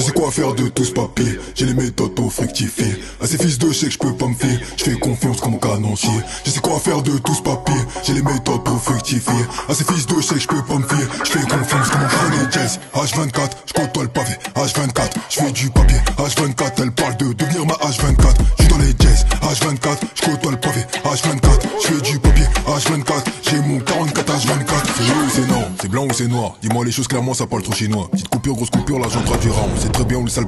sais quoi faire de tout ce papier. J'ai les méthodes pour fructifier. À ces fils de chèque j'peux pas me fier. J'fais confiance comme un canoncier. Je sais quoi faire de tout ce papier. J'ai les méthodes pour fructifier. À ces fils de chèque j'peux pas me fier. J'fais confiance comme un canoncier. H24, j'côtoie le pavé. H24, j'fais du papier. H24, elle parle de devenir ma H24. J'suis dans les jazz. H24, j'côtoie le pavé. H24, j'fais du papier. H24, j'ai mon 44 H24. C'est oui ou c'est non, c'est blanc ou c'est noir. Dis-moi les choses clairement, ça parle trop chinois. Petite coupure, grosse coupure, l'argent traduira. On sait très bien où le sale